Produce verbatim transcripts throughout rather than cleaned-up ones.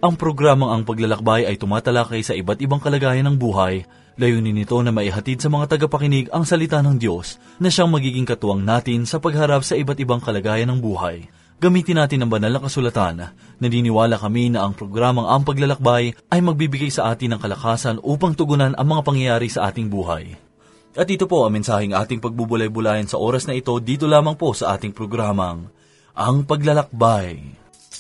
Ang programang Ang Paglalakbay ay tumatalakay sa iba't ibang kalagayan ng buhay. Layunin nito na maihatid sa mga tagapakinig ang salita ng Diyos na siyang magiging katuwang natin sa pagharap sa iba't ibang kalagayan ng buhay. Gamitin natin ang banal na kasulatan. Naniniwala kami na ang programang Ang Paglalakbay ay magbibigay sa atin ng kalakasan upang tugunan ang mga pangyayari sa ating buhay. At ito po ang mensaheng ating pagbubulay-bulayan sa oras na ito dito lamang po sa ating programang Ang Paglalakbay.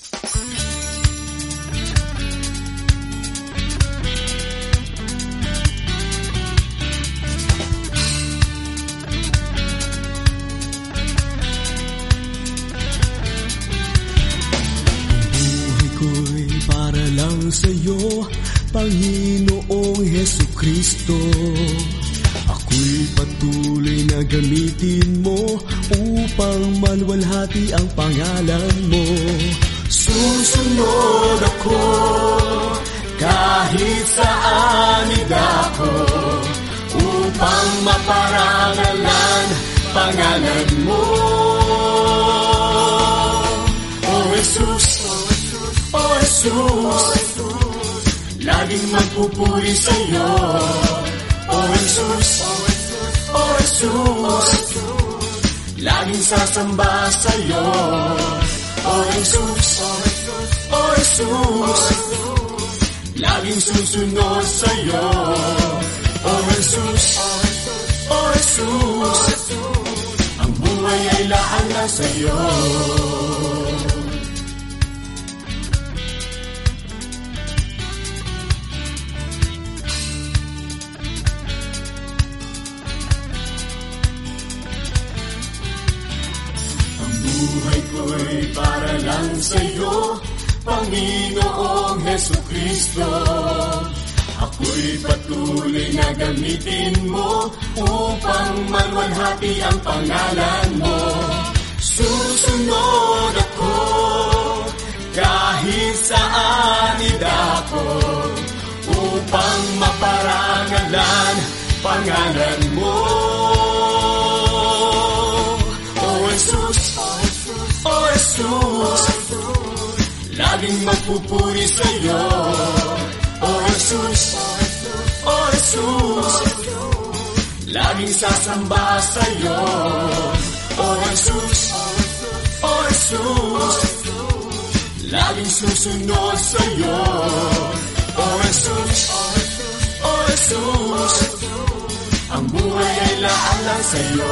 Sa'yo, Panginoong Hesukristo, ako'y patuloy na gamitin mo upang maluwalhati ang pangalan mo. Susunod ako kahit saan idako upang maparangalan pangalan mo. O Jesus, O Jesus, laging magpupuri sa'yo. O Jesus, O Jesus, laging sasamba sa'yo. O Jesus, O Jesus, laging susunod sa'yo. O Jesus, O Jesus, ang buhay ay laan lang sa'yo. Buhay ko'y para lang sa'yo, Panginoong Hesukristo. Ako'y patuloy na gamitin mo upang maluwalhati ang pangalan mo. Susunod ako kahit saan idako upang maparangalan pangalan mo. O Jesus, O Jesus, laging magpupuri sa'yo. O Jesus, O Jesus, laging sasamba sa'yo. O Jesus, O Jesus, laging susunod sa'yo. O Jesus, O Jesus, ang buhay ay laan lang sa'yo.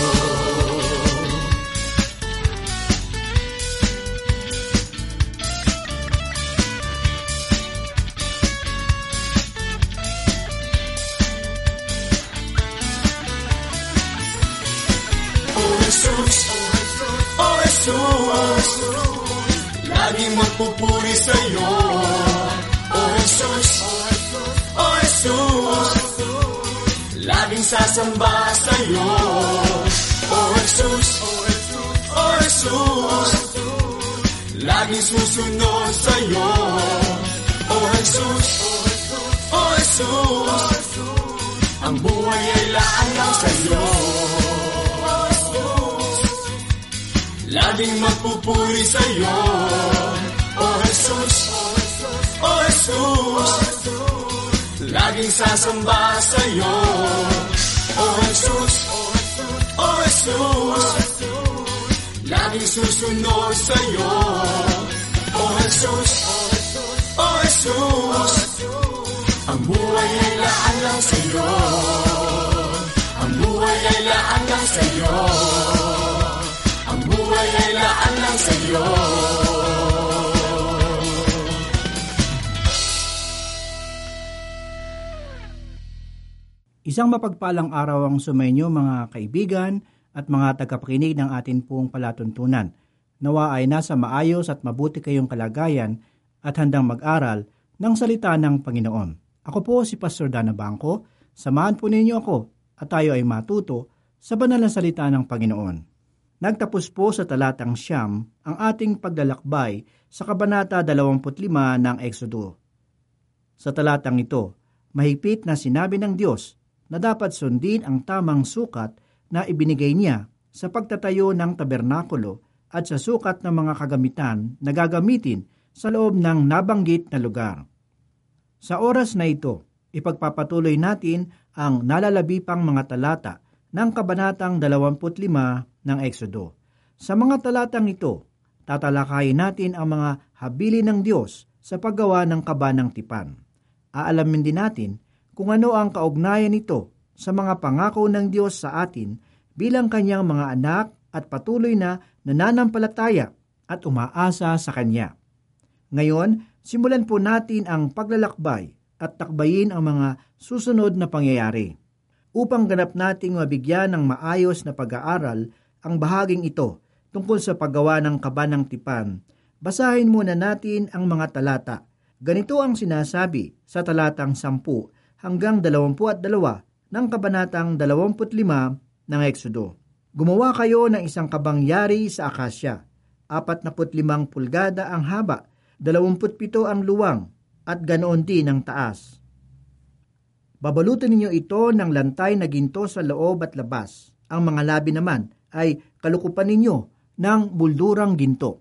O Jesus, laging magpupuri sa'yo. O Jesus, O Jesus, laging sasamba sa'yo. O Jesus, O Jesus, laging susunod sa'yo. O Jesus, O Jesus, ang buhay ay laan lang sa'yo. Laging magpupuri sa'yo. O Jesus, O Jesus, laging sasamba sa'yo. O Jesus, O Jesus, laging susunod sa'yo. O Jesus, O Jesus, ang buhay ay laan lang sa'yo. Ang buhay ay laan lang sa'yo. Buhay ay laan lang sa'yo. Isang mapagpalang araw ang sumainyo mga kaibigan at mga tagapakinig ng atin pong palatuntunan. Nawa ay nasa maayos at mabuti kayong kalagayan at handang mag-aral ng salita ng Panginoon. Ako po si Pastor Dana Bangko. Samahan po ninyo ako at tayo ay matuto sa banal na salita ng Panginoon. Nagtapos po sa talatang siyam ang ating paglalakbay sa Kabanata dalawamput lima ng Exodo. Sa talatang ito, mahigpit na sinabi ng Diyos na dapat sundin ang tamang sukat na ibinigay niya sa pagtatayo ng tabernakulo at sa sukat ng mga kagamitan na gagamitin sa loob ng nabanggit na lugar. Sa oras na ito, ipagpapatuloy natin ang nalalabi pang mga talata ng Kabanatang dalawampu't lima ng Exodo. Sa mga talatang ito, tatalakayin natin ang mga habilin ng Diyos sa paggawa ng Kabanang Tipan. Aalamin din natin kung ano ang kaugnayan nito sa mga pangako ng Diyos sa atin bilang kanyang mga anak at patuloy na nananampalataya at umaasa sa Kanya. Ngayon, simulan po natin ang paglalakbay at takbayin ang mga susunod na pangyayari. Upang ganap nating mabigyan ng maayos na pag-aaral ang bahaging ito tungkol sa paggawa ng Kabanang Tipan, basahin muna natin ang mga talata. Ganito ang sinasabi sa talatang sampu hanggang dalawampu at dalawa ng Kabanatang dalawampu't lima ng Exodo. Gumawa kayo ng isang kabangyari sa akasya, apat na limang pulgada ang haba, dalawamput pito ang luwang, at ganoon din ang taas. Babalutan ninyo ito ng lantay na ginto sa loob at labas. Ang mga labi naman ay kalukupan ninyo ng buldurang ginto.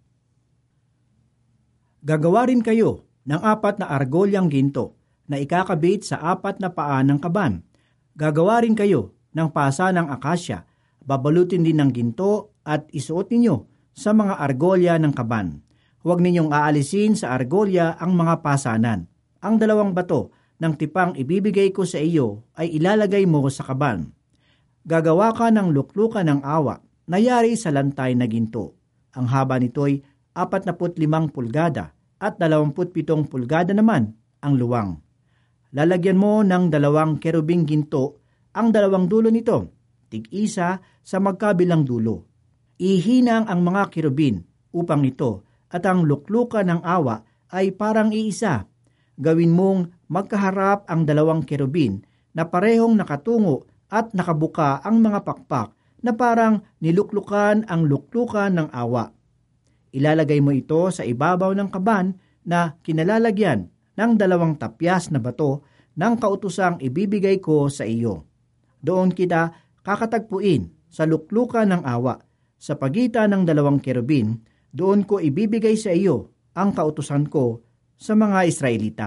Gagawa rin kayo ng apat na argolyang ginto na ikakabit sa apat na paa ng kaban. Gagawa rin kayo ng pasa ng akasya, babalutin din ng ginto at isuot ninyo sa mga argolya ng kaban. Huwag ninyong aalisin sa argolya ang mga pasanan. Ang dalawang bato ng tipang ibibigay ko sa iyo ay ilalagay mo sa kaban. Gagawa ka ng luklukan ng awa na yari sa lantay na ginto. Ang haba nito'y apat na limang pulgada at dalawamput pitong pulgada naman ang luwang. Lalagyan mo ng dalawang kerubing ginto ang dalawang dulo nito, tig-isa sa magkabilang dulo. Ihinang ang mga kerubin upang ito at ang luklukan ng awa ay parang iisa. Gawin mong magkaharap ang dalawang kerubin na parehong nakatungo at nakabuka ang mga pakpak na parang niluklukan ang luklukan ng awa. Ilalagay mo ito sa ibabaw ng kaban na kinalalagyan ng dalawang tapyas na bato ng kautusang ibibigay ko sa iyo. Doon kita kakatagpuin sa luklukan ng awa. Sa pagitan ng dalawang kerubin, doon ko ibibigay sa iyo ang kautusan ko sa mga Israelita.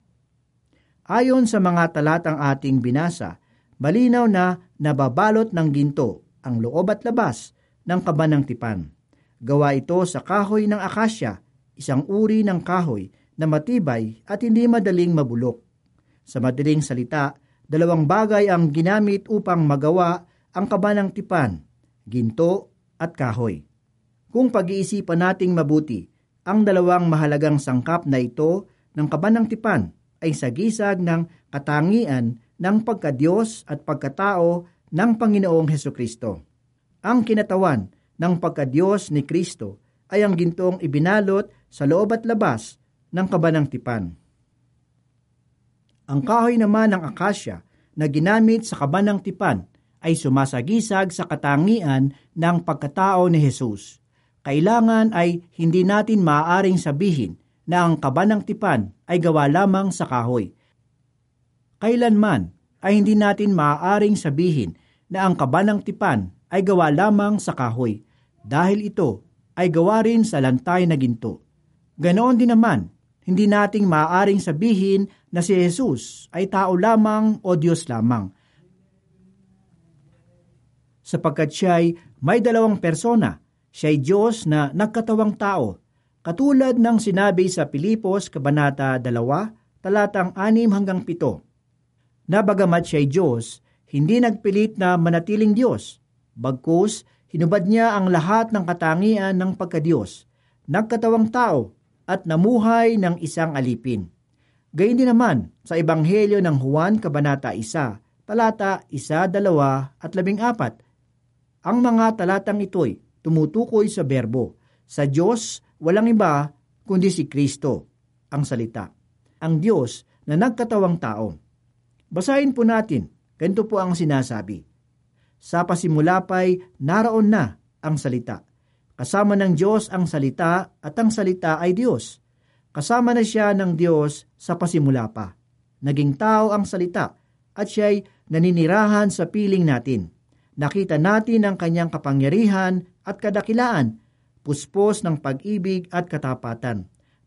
Ayon sa mga talatang ating binasa, malinaw na nababalot ng ginto ang loob at labas ng Kabanang Tipan. Gawa ito sa kahoy ng akasya, isang uri ng kahoy na matibay at hindi madaling mabulok. Sa madaling salita, dalawang bagay ang ginamit upang magawa ang Kabanang Tipan, ginto at kahoy. Kung pag-iisipan nating mabuti, ang dalawang mahalagang sangkap na ito ng Kabanang Tipan ay sagisag ng katangian ng pagkadiyos at pagkatao ng Panginoong Hesukristo. Ang kinatawan ng pagkadiyos ni Kristo ay ang gintong ibinalot sa loob at labas ng Kabanang Tipan. Ang kahoy naman ng akasya na ginamit sa Kabanang Tipan ay sumasagisag sa katangian ng pagkatao ni Jesus. Kailangan ay hindi natin maaaring sabihin na ang Kabanang Tipan ay gawa lamang sa kahoy. Kailanman ay hindi natin maaaring sabihin na ang Kabanang Tipan ay gawa lamang sa kahoy dahil ito ay gawa rin sa lantay na ginto. Ganoon din naman, hindi nating maaaring sabihin na si Jesus ay tao lamang o Diyos lamang, sapagkat siya'y may dalawang persona. Siya'y Diyos na nagkatawang tao, katulad ng sinabi sa Pilipos Kabanata dalawa, talatang anim hanggang pito. Na bagamat siya'y Diyos, hindi nagpilit na manatiling Diyos. Bagkus, hinubad niya ang lahat ng katangian ng pagkadiyos, nagkatawang tao, at namuhay ng isang alipin. Gayun din naman sa Ebanghelyo ng Juan Kabanata isa, talata isa, dalawa at labing apat. Ang mga talatang ito'y tumutukoy sa berbo. Sa Diyos, walang iba kundi si Kristo, ang salita. Ang Diyos na nagkatawang tao. Basahin po natin, ganito po ang sinasabi. Sa pasimula pa'y naroon na ang salita. Kasama ng Diyos ang salita at ang salita ay Diyos. Kasama na siya ng Diyos sa pasimula pa. Naging tao ang salita at siya'y naninirahan sa piling natin. Nakita natin ang kanyang kapangyarihan at kadakilaan, puspos ng pag-ibig at katapatan.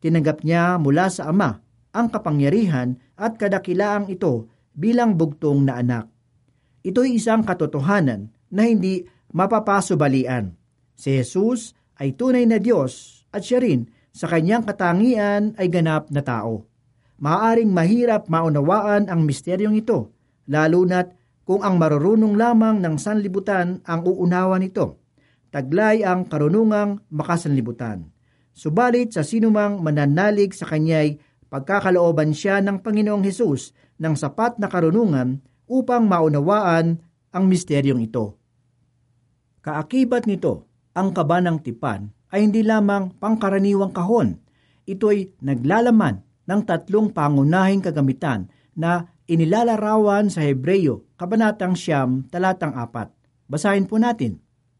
Tinanggap niya mula sa Ama ang kapangyarihan at kadakilaang ito bilang bugtong na anak. Ito'y isang katotohanan na hindi mapapasubalian. Si Jesus ay tunay na Diyos at siya rin sa kanyang katangian ay ganap na tao. Maaaring mahirap maunawaan ang misteryong ito, lalo na't kung ang marurunong lamang ng sanlibutan ang uunawa nito. Taglay ang karunungang makasanlibutan. Subalit sa sinumang mananalig sa kanya'y pagkakalooban siya ng Panginoong Hesus ng sapat na karunungan upang maunawaan ang misteryong ito. Kaakibat nito, ang kaba ng tipan ay hindi lamang pangkaraniwang kahon. Ito'y naglalaman ng tatlong pangunahing kagamitan na inilalarawan sa Hebreyo, Kabanatang Siyam, Talatang Apat. Basahin po natin.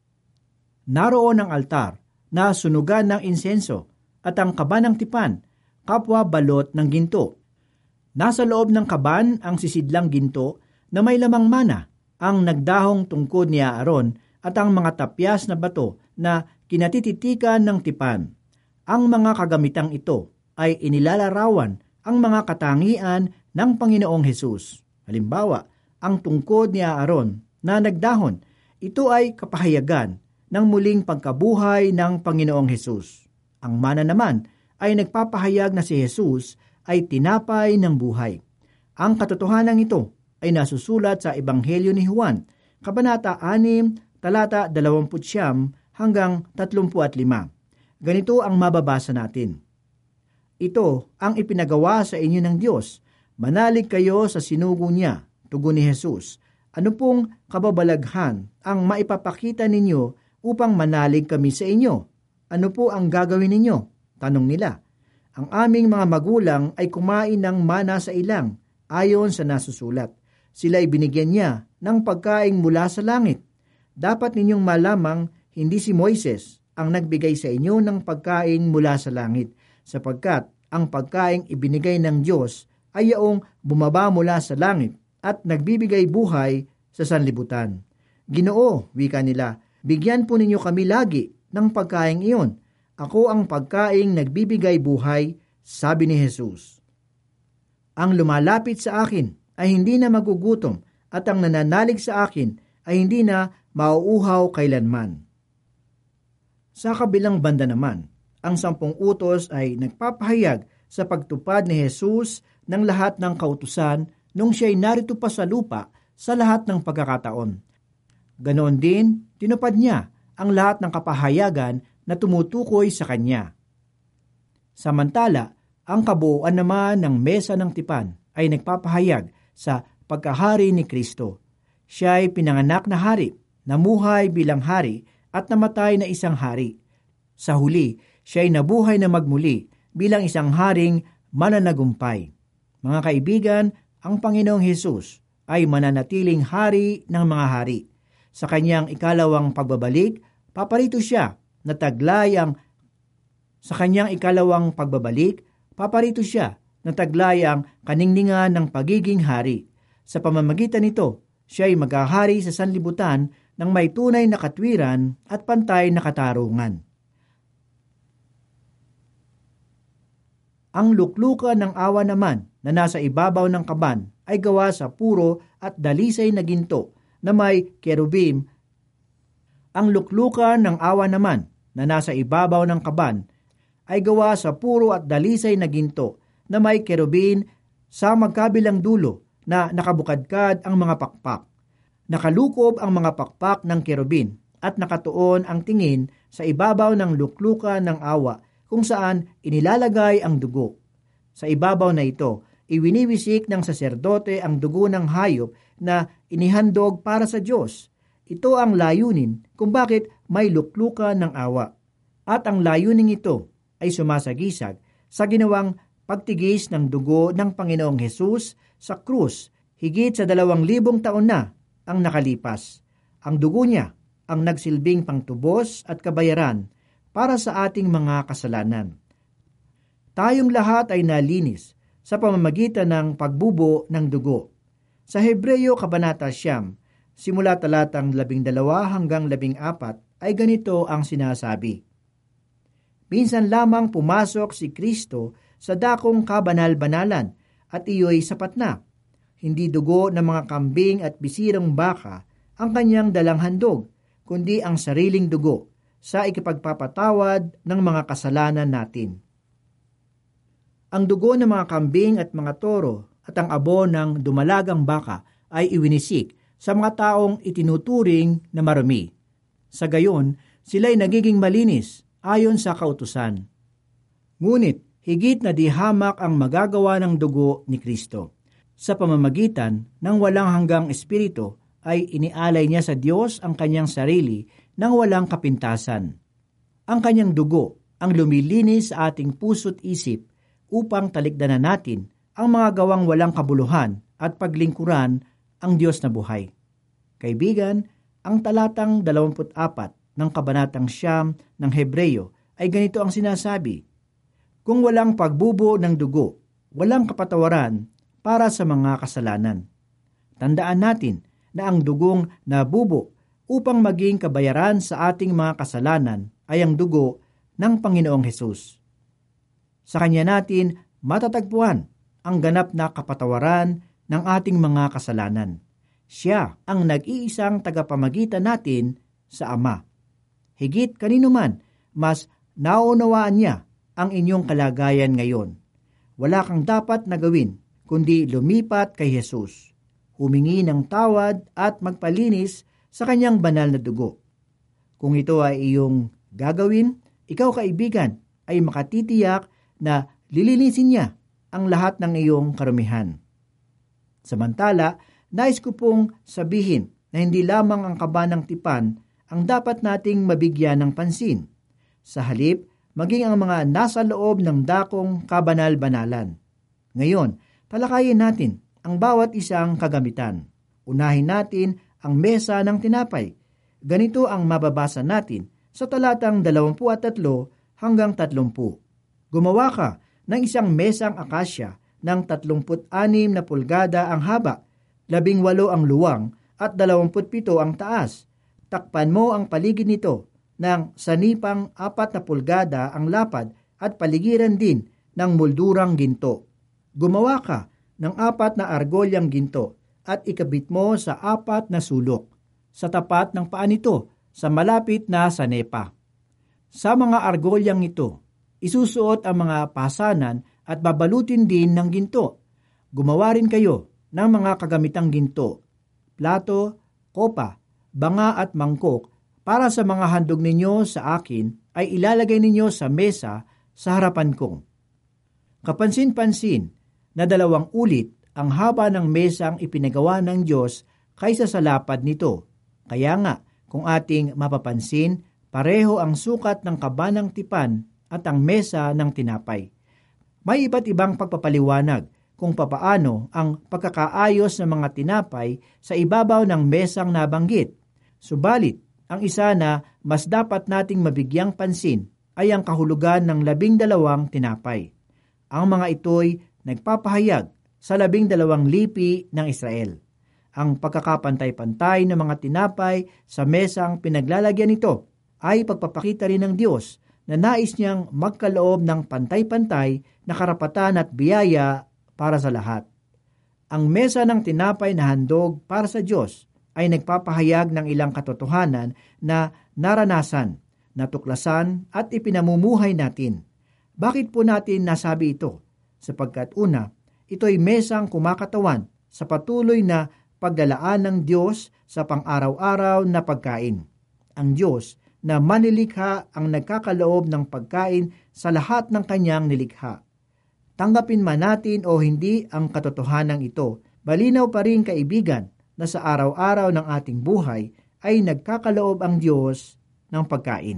Naroon ang altar na sunugan ng insenso at ang kaba ng tipan, kapwa balot ng ginto. Nasa loob ng kaban ang sisidlang ginto na may lamang mana, ang nagdahong tungkod ni Aaron at ang mga tapyas na bato na kinatititikan ng tipan. Ang mga kagamitang ito ay inilalarawan ang mga katangian ng Panginoong Hesus. Halimbawa, ang tungkod ni Aaron na nagdahon, ito ay kapahayagan ng muling pagkabuhay ng Panginoong Hesus. Ang mana naman ay nagpapahayag na si Hesus ay tinapay ng buhay. Ang katotohanan ito ay nasusulat sa Ebanghelyo ni Juan, Kabanata anim, talata dalawampu't siyam hanggang tatlumpu't lima. Ganito ang mababasa natin. Ito ang ipinagawa sa inyo ng Diyos. Manalig kayo sa sinugo niya, tugon ni Hesus. Ano pong kababalaghan ang maipapakita ninyo upang manalig kami sa inyo? Ano po ang gagawin ninyo? Tanong nila. Ang aming mga magulang ay kumain ng mana sa ilang, ayon sa nasusulat. Sila ay binigyan niya ng pagkain mula sa langit. Dapat ninyong malamang hindi si Moises ang nagbigay sa inyo ng pagkain mula sa langit, sapagkat ang pagkaing ibinigay ng Diyos ay yaong bumaba mula sa langit at nagbibigay buhay sa sanlibutan. Ginoo, wika nila, bigyan po ninyo kami lagi ng pagkaing iyon. Ako ang pagkaing nagbibigay buhay, sabi ni Jesus. Ang lumalapit sa akin ay hindi na magugutom at ang nananalig sa akin ay hindi na mauuhaw kailanman. Sa kabilang banda naman, ang sampung utos ay nagpapahayag sa pagtupad ni Jesus ng lahat ng kautusan nung siya'y narito pa sa lupa sa lahat ng pagkakataon. Ganoon din, tinupad niya ang lahat ng kapahayagan na tumutukoy sa kanya. Samantala, ang kabuuan naman ng mesa ng tipan ay nagpapahayag sa pagkahari ni Kristo. Siya ay pinanganak na hari, namuhay bilang hari at namatay na isang hari. Sa huli, siya ay nabuhay na magmuli bilang isang haring mananagumpay. Mga kaibigan, ang Panginoong Hesus ay mananatiling hari ng mga hari. Sa kanyang ikalawang pagbabalik, paparito siya na taglay ang sa kanyang ikalawang pagbabalik, paparito siya na taglay ang kaningningan ng pagiging hari. Sa pamamagitan nito, siya ay maghahari sa sanlibutan ng may tunay na katwiran at pantay na katarungan. Ang luklukan ng awa naman na nasa ibabaw ng kaban ay gawa sa puro at dalisay na ginto na may kerubim. Ang luklukan ng awa naman na nasa ibabaw ng kaban ay gawa sa puro at dalisay na ginto na may kerubin sa magkabilang dulo na nakabukadkad ang mga pakpak. Nakalukob ang mga pakpak ng kerubin at nakatuon ang tingin sa ibabaw ng luklukan ng awa kung saan inilalagay ang dugo. Sa ibabaw na ito, iwiniwisik ng saserdote ang dugo ng hayop na inihandog para sa Diyos. Ito ang layunin kung bakit may luklukan ng awa. At ang layunin ito ay sumasagisag sa ginawang pagtigis ng dugo ng Panginoong Hesus sa krus higit sa dalawang libong taon na ang nakalipas. Ang dugo niya ang nagsilbing pangtubos at kabayaran para sa ating mga kasalanan. Tayong lahat ay nalinis sa pamamagitan ng pagbubo ng dugo. Sa Hebreyo Kabanata Siyam, simula talatang labing dalawa hanggang labing apat, ay ganito ang sinasabi. Minsan lamang pumasok si Kristo sa dakong kabanal-banalan at iyo'y sapat na. Hindi dugo ng mga kambing at bisirang baka ang kanyang dalang handog, kundi ang sariling dugo sa ikipagpapatawad ng mga kasalanan natin. Ang dugo ng mga kambing at mga toro at ang abo ng dumalagang baka ay iwinisik sa mga taong itinuturing na marumi. Sa gayon, sila'y nagiging malinis ayon sa kautusan. Ngunit, higit na di hamak ang magagawa ng dugo ni Kristo. Sa pamamagitan ng walang hanggang espiritu ay inialay niya sa Diyos ang kanyang sarili nang walang kapintasan. Ang kanyang dugo ang lumilinis sa ating puso't isip upang talikdanan natin ang mga gawang walang kabuluhan at paglingkuran ang Diyos na buhay. Kaibigan, ang talatang dalawampu't apat ng kabanatang siyam ng Hebreyo ay ganito ang sinasabi: kung walang pagbubo ng dugo, walang kapatawaran para sa mga kasalanan. Tandaan natin na ang dugong nabubo upang maging kabayaran sa ating mga kasalanan ay ang dugo ng Panginoong Hesus. Sa Kanya natin matatagpuan ang ganap na kapatawaran ng ating mga kasalanan. Siya ang nag-iisang tagapamagitan natin sa Ama. Higit kanino man, mas naunawaan niya ang inyong kalagayan ngayon. Wala kang dapat na gawin, kundi lumipat kay Jesus, humingi ng tawad at magpalinis sa kanyang banal na dugo. Kung ito ay iyong gagawin, ikaw kaibigan ay makatitiyak na lilinisin niya ang lahat ng iyong karumihan. Samantala, nais ko pong sabihin na hindi lamang ang kaba ng tipan ang dapat nating mabigyan ng pansin. Sa halip, maging ang mga nasa loob ng dakong kabanal-banalan. Ngayon, talakayin natin ang bawat isang kagamitan. Unahin natin ang mesa ng tinapay. Ganito ang mababasa natin sa talatang dalawampu at tatlo hanggang tatlumpu. Gumawa ka ng isang mesang akasya ng tatlumput anim na pulgada ang haba, labing walo ang luwang at dalawamput pito ang taas. Takpan mo ang paligid nito ng sanipang apat na pulgada ang lapad at paligiran din ng moldurang ginto. Gumawa ka ng apat na argolyang ginto at ikabit mo sa apat na sulok sa tapat ng paa nito sa malapit na sanepa. Sa mga argolyang ito, isusuot ang mga pasanan at babalutin din ng ginto. Gumawa rin kayo ng mga kagamitang ginto, plato, kopa, banga at mangkok para sa mga handog ninyo sa akin ay ilalagay ninyo sa mesa sa harapan ko. Kapansin-pansin na dalawang ulit ang haba ng mesang ipinagawa ng Diyos kaysa sa lapad nito. Kaya nga, kung ating mapapansin, pareho ang sukat ng kaba ng tipan at ang mesa ng tinapay. May iba't ibang pagpapaliwanag kung papaano ang pagkakaayos ng mga tinapay sa ibabaw ng mesang nabanggit. Subalit, ang isa na mas dapat nating mabigyang pansin ay ang kahulugan ng labing dalawang tinapay. Ang mga ito'y nagpapahayag sa labing dalawang lipi ng Israel. Ang pagkakapantay-pantay ng mga tinapay sa mesang pinaglalagyan nito ay pagpapakita rin ng Diyos na nais niyang magkaloob ng pantay-pantay na karapatan at biyaya para sa lahat. Ang mesa ng tinapay na handog para sa Diyos ay nagpapahayag ng ilang katotohanan na naranasan, natuklasan at ipinamumuhay natin. Bakit po natin nasabi ito? Sapagkat una, ito'y mesang kumakatawan sa patuloy na paglalaan ng Diyos sa pang-araw-araw na pagkain. Ang Diyos na manilikha ang nagkakaloob ng pagkain sa lahat ng kanyang nilikha. Tanggapin man natin o hindi ang katotohanan ito, malinaw pa rin kaibigan na sa araw-araw ng ating buhay ay nagkakaloob ang Diyos ng pagkain.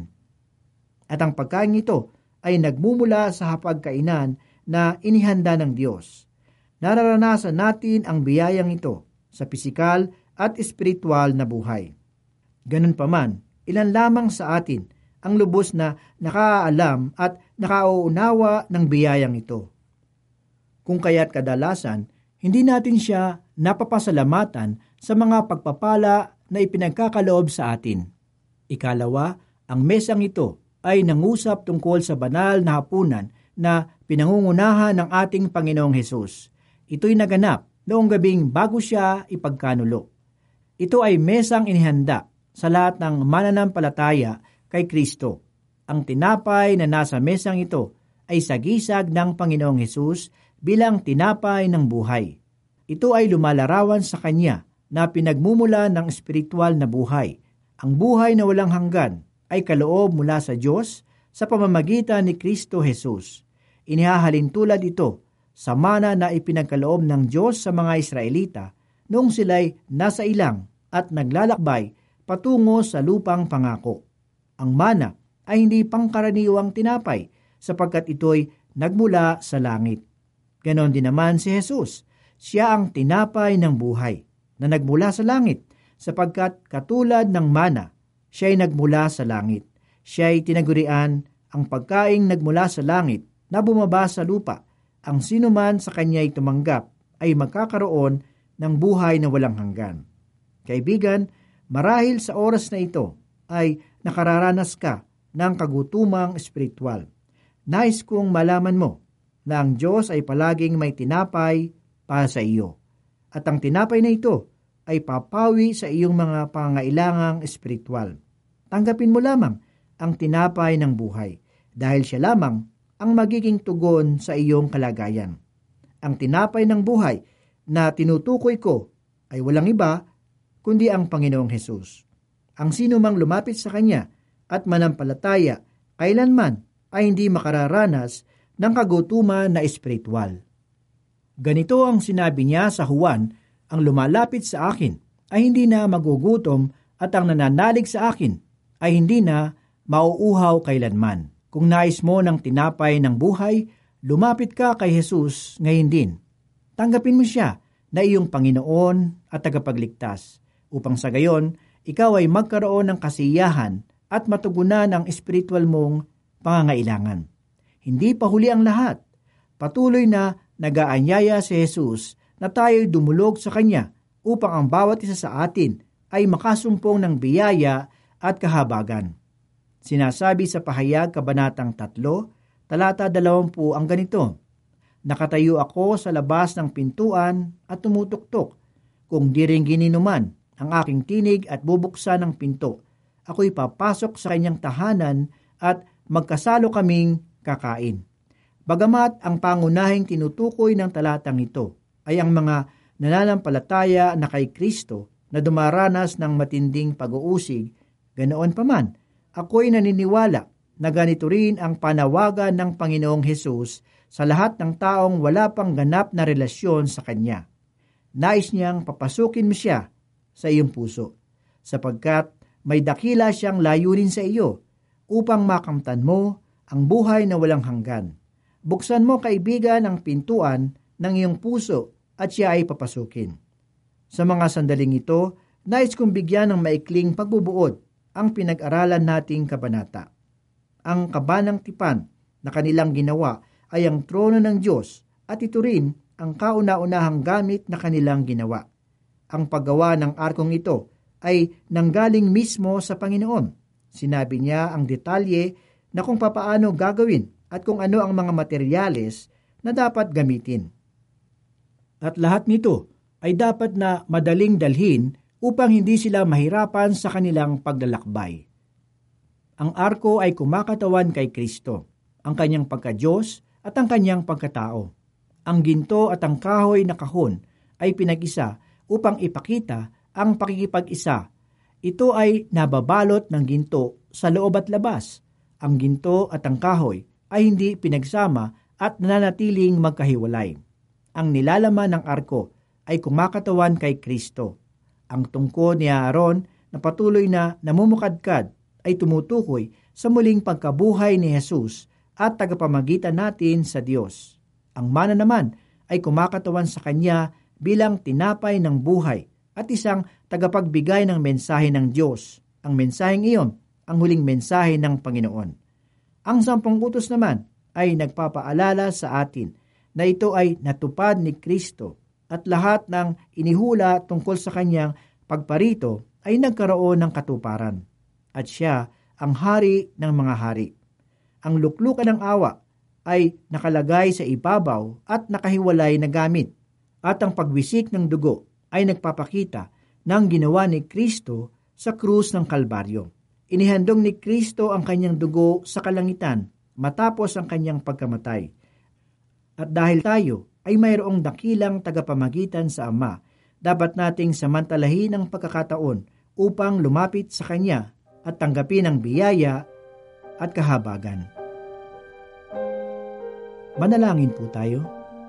At ang pagkain ito ay nagmumula sa hapagkainan na inihanda ng Diyos. Nararanasan natin ang biyayang ito sa pisikal at espiritual na buhay. Ganun pa man, ilan lamang sa atin ang lubos na nakaalam at nakauunawa ng biyayang ito. Kung kaya't kadalasan, hindi natin siya napapasalamatan sa mga pagpapala na ipinagkakaloob sa atin. Ikalawa, ang mesang ito ay nangusap tungkol sa banal na hapunan na pinangungunahan ng ating Panginoong Hesus. Ito'y naganap noong gabing bago siya ipagkanulo. Ito ay mesang inihanda sa lahat ng mananampalataya kay Kristo. Ang tinapay na nasa mesang ito ay sagisag ng Panginoong Hesus bilang tinapay ng buhay. Ito ay lumalarawan sa Kanya na pinagmumula ng espiritual na buhay. Ang buhay na walang hanggan ay kaloob mula sa Diyos sa pamamagitan ni Kristo Hesus. Inihahalin tulad ito sa mana na ipinagkaloob ng Diyos sa mga Israelita noong sila'y nasa ilang at naglalakbay patungo sa lupang pangako. Ang mana ay hindi pangkaraniwang tinapay sapagkat ito'y nagmula sa langit. Ganon din naman si Jesus. Siya ang tinapay ng buhay na nagmula sa langit sapagkat katulad ng mana, siya'y nagmula sa langit. Siya'y tinagurian ang pagkaing nagmula sa langit na bumaba sa lupa. Ang sinuman sa kanya'y tumanggap ay magkakaroon ng buhay na walang hanggan. Kaibigan, marahil sa oras na ito ay nakararanas ka ng kagutumang espiritual. Nais kong malaman mo na ang Diyos ay palaging may tinapay para sa iyo. At ang tinapay na ito ay papawi sa iyong mga pangangailangang espiritual. Tanggapin mo lamang ang tinapay ng buhay dahil siya lamang ang magiging tugon sa iyong kalagayan. Ang tinapay ng buhay na tinutukoy ko ay walang iba kundi ang Panginoong Hesus. Ang sino mang lumapit sa Kanya at manampalataya kailanman ay hindi makararanas ng kagutuman na espiritual. Ganito ang sinabi niya sa Juan, ang lumalapit sa akin ay hindi na magugutom at ang nananalig sa akin ay hindi na mauuhaw kailanman. Kung nais mo ng tinapay ng buhay, lumapit ka kay Jesus ngayon din. Tanggapin mo siya na iyong Panginoon at tagapagligtas, upang sa gayon, ikaw ay magkaroon ng kasiyahan at matugunan ang espiritual mong pangangailangan. Hindi pa huli ang lahat. Patuloy na nag-aanyaya si Jesus na tayo'y dumulog sa Kanya upang ang bawat isa sa atin ay makasumpong ng biyaya at kahabagan. Sinasabi sa Pahayag Kabanatang tatlo, talata dalawampu ang ganito, nakatayo ako sa labas ng pintuan at tumutuktok. Kung di rin gininuman ang aking tinig at bubuksan ng pinto, ako'y papasok sa kanyang tahanan at magkasalo kaming kakain. Bagamat ang pangunahing tinutukoy ng talatang ito ay ang mga nananampalataya na kay Kristo na dumaranas ng matinding pag-uusig, ganoon pa man, ako'y naniniwala na ganito rin ang panawagan ng Panginoong Hesus sa lahat ng taong wala pang ganap na relasyon sa Kanya. Nais niyang papasukin mo siya sa iyong puso, sapagkat may dakila siyang layunin sa iyo upang makamtan mo ang buhay na walang hanggan. Buksan mo, kaibigan, ang pintuan ng iyong puso at siya ay papasukin. Sa mga sandaling ito, nais kong bigyan ng maikling pagbubuod ang pinag-aralan nating kabanata. Ang kabanang tipan na kanilang ginawa ay ang trono ng Diyos at ito rin ang kauna-unahang gamit na kanilang ginawa. Ang paggawa ng arkong ito ay nanggaling mismo sa Panginoon. Sinabi niya ang detalye na kung papaano gagawin at kung ano ang mga materyales na dapat gamitin. At lahat nito ay dapat na madaling dalhin upang hindi sila mahirapan sa kanilang paglalakbay. Ang arko ay kumakatawan kay Kristo, ang kanyang pagka-Diyos at ang kanyang pagkatao. Ang ginto at ang kahoy na kahon ay pinag-isa upang ipakita ang pakikipag-isa. Ito ay nababalot ng ginto sa loob at labas. Ang ginto at ang kahoy ay hindi pinagsama at nananatiling magkahiwalay. Ang nilalaman ng arko ay kumakatawan kay Kristo. Ang tungkod ni Aaron na patuloy na namumukadkad ay tumutukoy sa muling pagkabuhay ni Jesus at tagapamagitan natin sa Diyos. Ang mana naman ay kumakatawan sa Kanya bilang tinapay ng buhay at isang tagapagbigay ng mensahe ng Diyos. Ang mensaheng iyon, ang huling mensahe ng Panginoon. Ang sampung utos naman ay nagpapaalala sa atin na ito ay natupad ni Kristo at lahat ng inihula tungkol sa Kanyang pagparito ay nagkaroon ng katuparan. At siya ang hari ng mga hari. ang luklukan ng awa ay nakalagay sa ibabaw at nakahiwalay na gamit. At ang pagwisik ng dugo ay nagpapakita ng ginawa ni Kristo sa krus ng Kalbaryo. Inihandog ni Kristo ang kanyang dugo sa kalangitan matapos ang kanyang pagkamatay. At dahil tayo ay mayroong dakilang tagapamagitan sa Ama, dapat nating samantalahin ang pagkakataon upang lumapit sa Kanya at tanggapin ang biyaya at kahabagan. Manalangin po tayo.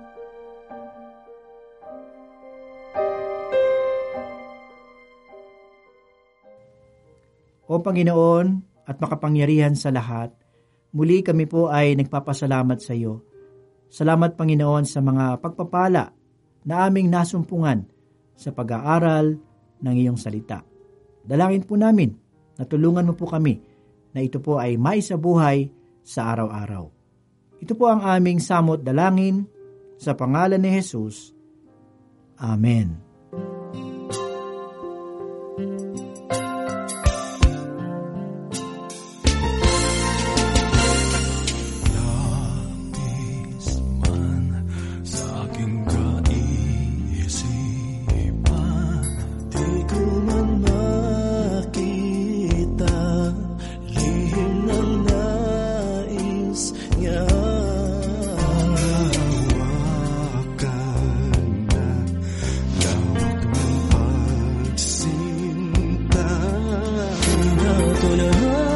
O Panginoon at makapangyarihan sa lahat, muli kami po ay nagpapasalamat sa iyo. Salamat Panginoon sa mga pagpapala na aming nasumpungan sa pag-aaral ng iyong salita. Dalangin po namin na tulungan mo po kami na ito po ay maisabuhay sa araw-araw. Ito po ang aming samot dalangin sa pangalan ni Jesus. Amen. Ito na